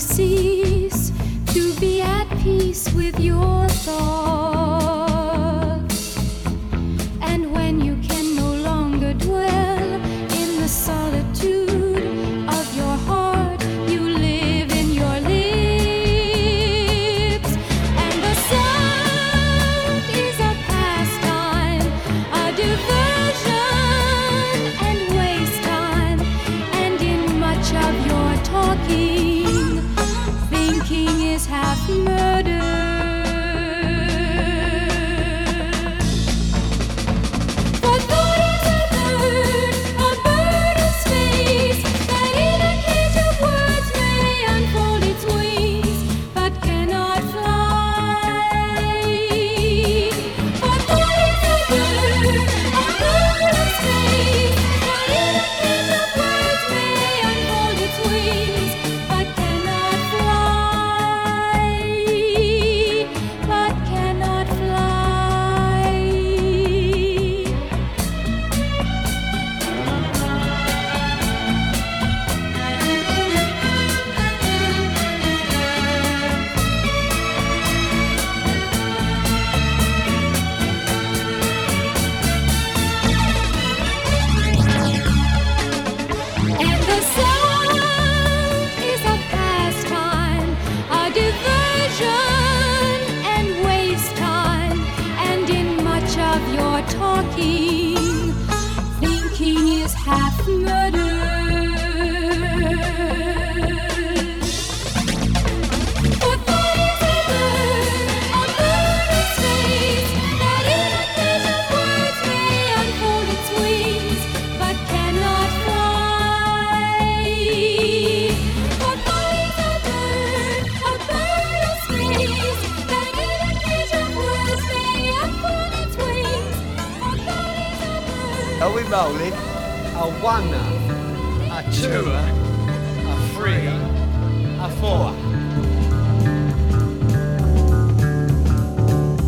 cease to be at peace with your thoughts. And when you can no longer dwell in the solitude of your heart, you live in your lips. And the sound is a pastime, a diversion and waste time. And in much of your talking, thinking is half murder. For thought is a bird of space that in a cage of words may unfold its wings, but cannot fly. For thought is a bird of space that in a cage of words may unfold its wings, but cannot fly, but cannot fly. And the sound is a pastime, a diversion and waste time. And in much of your talking, thinking is half murder. For thought is a bird of space that in a cage of words may unfold its wings, but cannot fly. For thought is a bird of space that in a cage of words may unfold its wings. For thought is a bird. Are we rolling? A one, a two, a three, a four.